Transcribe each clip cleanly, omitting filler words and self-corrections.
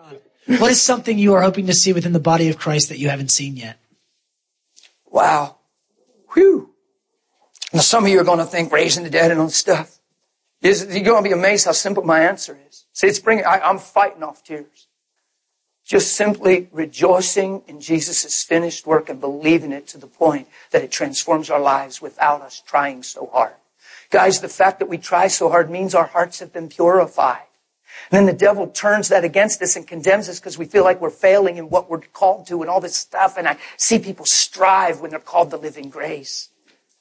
What is something you are hoping to see within the body of Christ that you haven't seen yet? Wow. Whew. Now some of you are going to think raising the dead and all this stuff. You're going to be amazed how simple my answer is. See, I'm fighting off tears. Just simply rejoicing in Jesus' finished work and believing it to the point that it transforms our lives without us trying so hard. Guys, the fact that we try so hard means our hearts have been purified. And then the devil turns that against us and condemns us because we feel like we're failing in what we're called to and all this stuff. And I see people strive when they're called to living grace.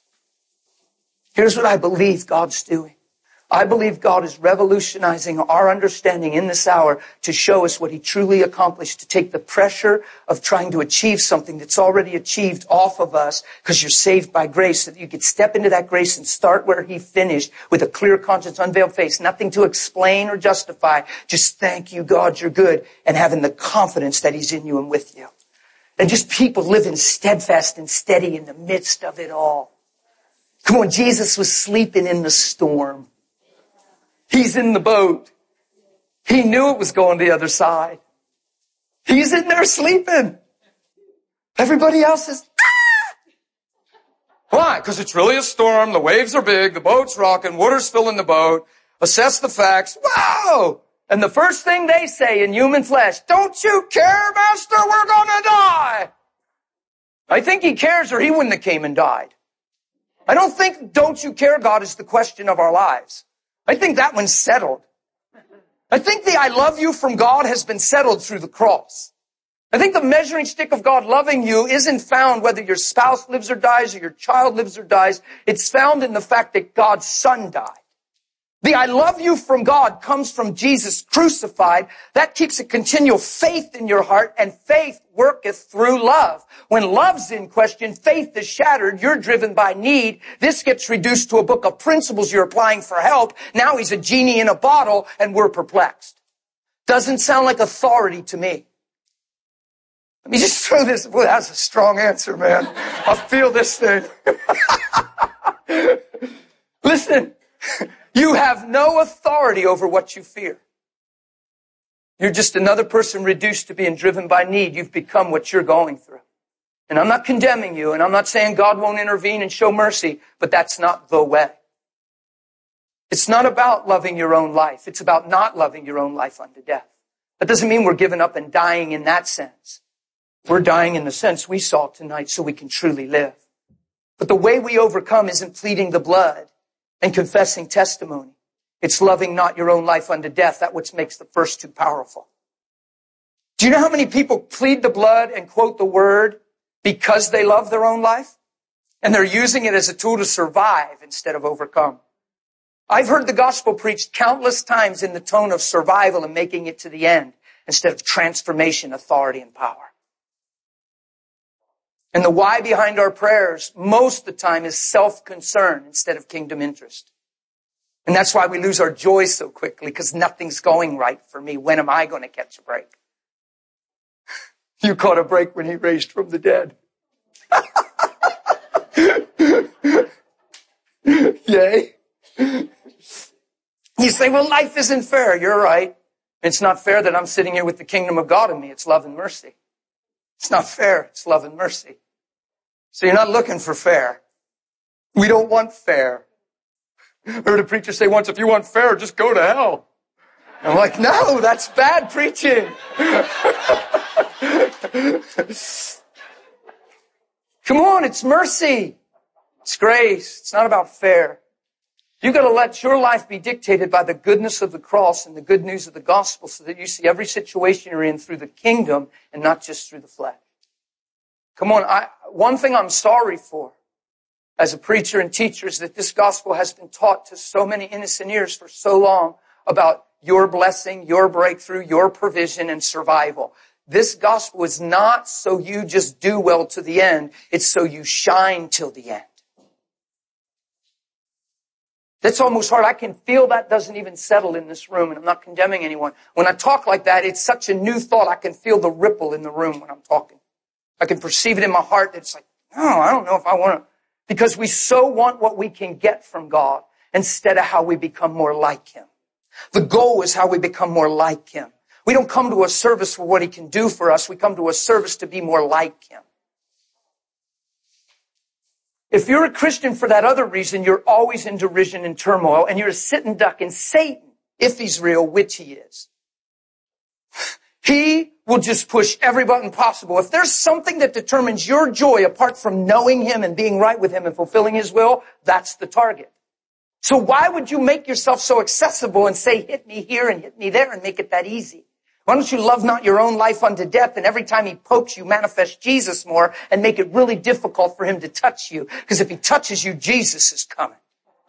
Here's what I believe God's doing. I believe God is revolutionizing our understanding in this hour to show us what He truly accomplished, to take the pressure of trying to achieve something that's already achieved off of us because you're saved by grace, so that you could step into that grace and start where He finished with a clear conscience, unveiled face, nothing to explain or justify. Just thank you, God, you're good, and having the confidence that He's in you and with you. And just people living steadfast and steady in the midst of it all. Come on, Jesus was sleeping in the storm. He's in the boat. He knew it was going the other side. He's in there sleeping. Everybody else is, ah! Why? Because it's really a storm. The waves are big. The boat's rocking. Water's filling the boat. Assess the facts. Whoa! And the first thing they say in human flesh, don't you care, Master? We're going to die. I think He cares or He wouldn't have came and died. I don't think don't you care, God, is the question of our lives. I think that one's settled. I think the I love you from God has been settled through the cross. I think the measuring stick of God loving you isn't found whether your spouse lives or dies or your child lives or dies. It's found in the fact that God's Son died. The I love you from God comes from Jesus crucified. That keeps a continual faith in your heart, and faith worketh through love. When love's in question, faith is shattered. You're driven by need. This gets reduced to a book of principles. You're applying for help. Now He's a genie in a bottle, and we're perplexed. Doesn't sound like authority to me. Let me just throw this. Boy, that's a strong answer, man. I feel this thing. Listen. You have no authority over what you fear. You're just another person reduced to being driven by need. You've become what you're going through. And I'm not condemning you, and I'm not saying God won't intervene and show mercy, but that's not the way. It's not about loving your own life. It's about not loving your own life unto death. That doesn't mean we're giving up and dying in that sense. We're dying in the sense we saw tonight so we can truly live. But the way we overcome isn't pleading the blood and confessing testimony. It's loving not your own life unto death. That's what makes the first two powerful. Do you know how many people plead the blood and quote the word because they love their own life? And they're using it as a tool to survive instead of overcome. I've heard the gospel preached countless times in the tone of survival and making it to the end instead of transformation, authority, and power. And the why behind our prayers most of the time is self-concern instead of kingdom interest. And that's why we lose our joy so quickly, because nothing's going right for me. When am I going to catch a break? You caught a break when He raised from the dead. Yay. You say, well, life isn't fair. You're right. It's not fair that I'm sitting here with the kingdom of God in me. It's love and mercy. It's not fair. It's love and mercy. So you're not looking for fair. We don't want fair. I heard a preacher say once, if you want fair, just go to hell. I'm like, no, that's bad preaching. Come on, it's mercy. It's grace. It's not about fair. You've got to let your life be dictated by the goodness of the cross and the good news of the gospel so that you see every situation you're in through the kingdom and not just through the flesh. Come on, one thing I'm sorry for as a preacher and teacher is that this gospel has been taught to so many innocent ears for so long about your blessing, your breakthrough, your provision, and survival. This gospel is not so you just do well to the end. It's so you shine till the end. That's almost hard. I can feel that doesn't even settle in this room, and I'm not condemning anyone. When I talk like that, it's such a new thought. I can feel the ripple in the room when I'm talking. I can perceive it in my heart. It's like, no, I don't know if I want to. Because we so want what we can get from God instead of how we become more like Him. The goal is how we become more like Him. We don't come to a service for what he can do for us. We come to a service to be more like him. If you're a Christian for that other reason, you're always in derision and turmoil, and you're a sitting duck in Satan, if he's real, which he is. He will just push every button possible. If there's something that determines your joy apart from knowing him and being right with him and fulfilling his will, that's the target. So why would you make yourself so accessible and say, hit me here and hit me there and make it that easy? Why don't you love not your own life unto death, and every time he pokes you, manifest Jesus more and make it really difficult for him to touch you? Because if he touches you, Jesus is coming.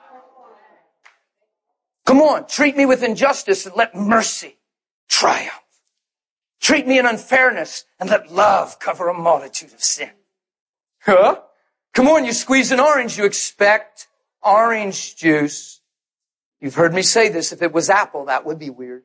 Come on, treat me with injustice and let mercy triumph. Treat me in unfairness and let love cover a multitude of sin. Huh? Come on, you squeeze an orange, you expect orange juice. You've heard me say this. If it was apple, that would be weird.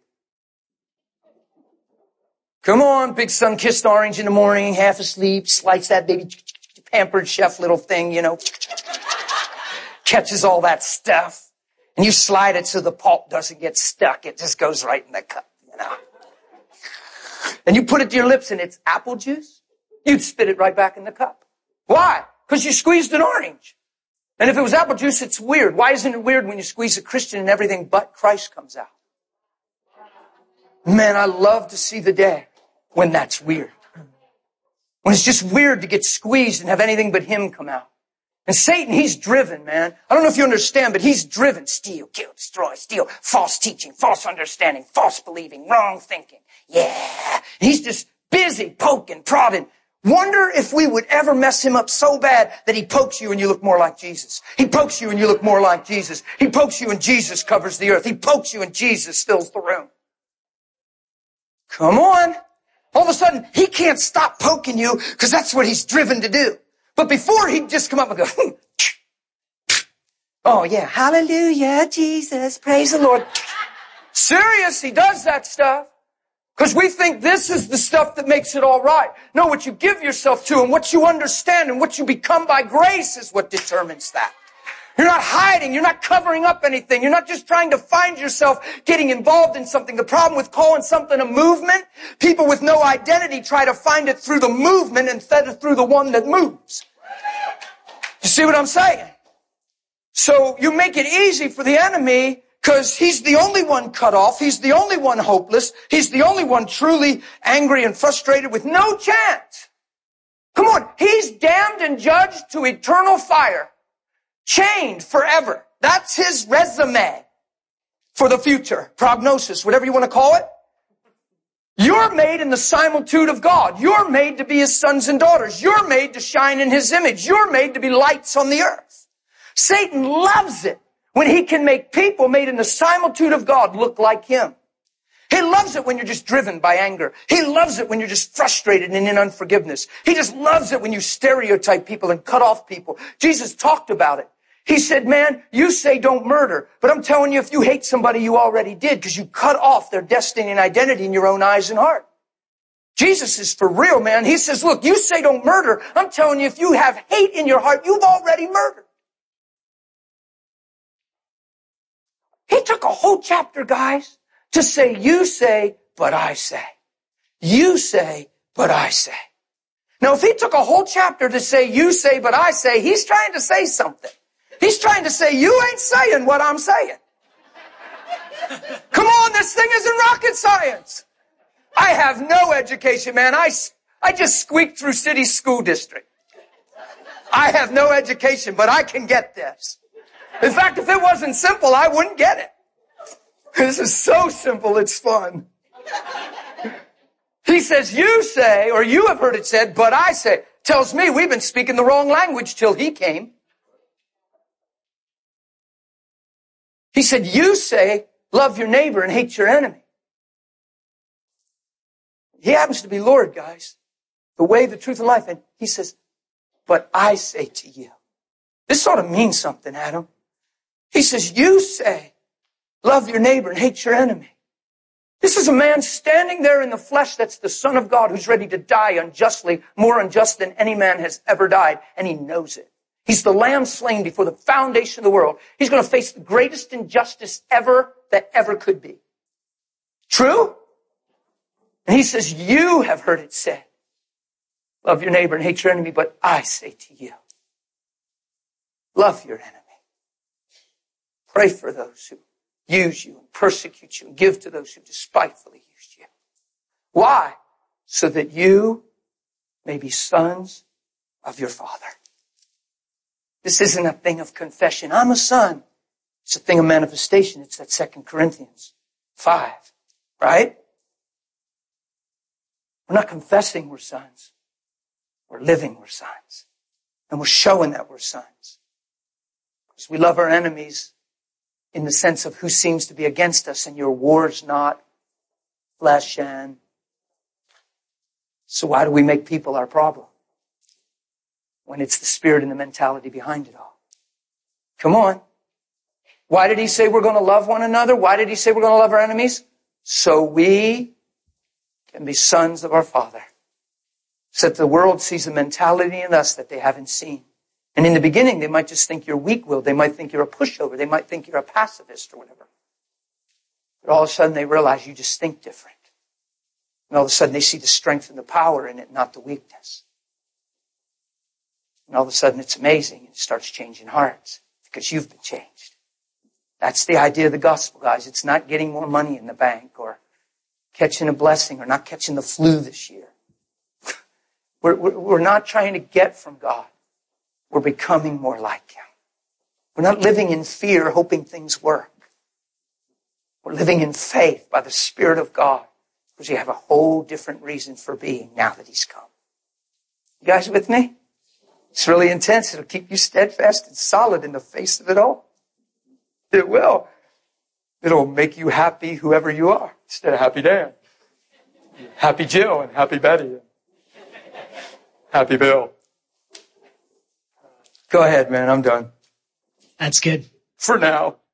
Come on, big sun-kissed orange in the morning, half asleep, slice that baby, pampered chef little thing, catches all that stuff. And you slide it so the pulp doesn't get stuck. It just goes right in the cup, And you put it to your lips and it's apple juice. You'd spit it right back in the cup. Why? Because you squeezed an orange. And if it was apple juice, it's weird. Why isn't it weird when you squeeze a Christian and everything but Christ comes out? Man, I love to see the day when that's weird. When it's just weird to get squeezed and have anything but him come out. And Satan, he's driven, man. I don't know if you understand, but he's driven. Steal, kill, destroy, steal. False teaching, false understanding, false believing, wrong thinking. Yeah. He's just busy poking, prodding. Wonder if we would ever mess him up so bad that he pokes you and you look more like Jesus. He pokes you and you look more like Jesus. He pokes you and Jesus covers the earth. He pokes you and Jesus fills the room. Come on. All of a sudden, he can't stop poking you because that's what he's driven to do. But before, he'd just come up and go, oh yeah, hallelujah, Jesus, praise the Lord. Serious, he does that stuff. Because we think this is the stuff that makes it all right. No, what you give yourself to and what you understand and what you become by grace is what determines that. You're not hiding. You're not covering up anything. You're not just trying to find yourself getting involved in something. The problem with calling something a movement, people with no identity try to find it through the movement instead of through the one that moves. You see what I'm saying? So you make it easy for the enemy because he's the only one cut off. He's the only one hopeless. He's the only one truly angry and frustrated with no chance. Come on. He's damned and judged to eternal fire. Chained forever. That's his resume for the future. Prognosis, whatever you want to call it. You're made in the similitude of God. You're made to be his sons and daughters. You're made to shine in his image. You're made to be lights on the earth. Satan loves it when he can make people made in the similitude of God look like him. He loves it when you're just driven by anger. He loves it when you're just frustrated and in unforgiveness. He just loves it when you stereotype people and cut off people. Jesus talked about it. He said, man, you say don't murder, but I'm telling you, if you hate somebody, you already did because you cut off their destiny and identity in your own eyes and heart. Jesus is for real, man. He says, look, you say don't murder. I'm telling you, if you have hate in your heart, you've already murdered. He took a whole chapter, guys, to say, you say, but I say. You say, but I say. Now, if he took a whole chapter to say, you say, but I say, he's trying to say something. He's trying to say, you ain't saying what I'm saying. Come on, this thing isn't rocket science. I have no education, man. I just squeaked through city school district. I have no education, but I can get this. In fact, if it wasn't simple, I wouldn't get it. This is so simple, it's fun. He says, you say, or you have heard it said, but I say. Tells me we've been speaking the wrong language till he came. He said, you say, love your neighbor and hate your enemy. He happens to be Lord, guys. The way, the truth, and life. And he says, but I say to you. This sort of means something, Adam. He says, you say, love your neighbor and hate your enemy. This is a man standing there in the flesh that's the Son of God who's ready to die unjustly, more unjust than any man has ever died, and he knows it. He's the lamb slain before the foundation of the world. He's going to face the greatest injustice ever that ever could be. True? And he says, you have heard it said, love your neighbor and hate your enemy, but I say to you, love your enemy. Pray for those who use you and persecute you and give to those who despitefully use you. Why? So that you may be sons of your Father. This isn't a thing of confession. I'm a son. It's a thing of manifestation. It's that 2 Corinthians 5, right? We're not confessing we're sons. We're living we're sons. And we're showing that we're sons. Because we love our enemies in the sense of who seems to be against us, and your war's not flesh and... So why do we make people our problem? When it's the spirit and the mentality behind it all. Come on. Why did he say we're going to love one another? Why did he say we're going to love our enemies? So we can be sons of our Father. So that the world sees a mentality in us that they haven't seen. And in the beginning, they might just think you're weak-willed. They might think you're a pushover. They might think you're a pacifist or whatever. But all of a sudden, they realize you just think different. And all of a sudden, they see the strength and the power in it, not the weakness. And all of a sudden, it's amazing. It starts changing hearts because you've been changed. That's the idea of the gospel, guys. It's not getting more money in the bank or catching a blessing or not catching the flu this year. We're not trying to get from God. We're becoming more like Him. We're not living in fear, hoping things work. We're living in faith by the Spirit of God because we have a whole different reason for being now that He's come. You guys with me? It's really intense. It'll keep you steadfast and solid in the face of it all. It will. It'll make you happy whoever you are instead of happy Dan. Happy Jill and happy Betty. Happy Bill. Go ahead, man. I'm done. That's good. For now.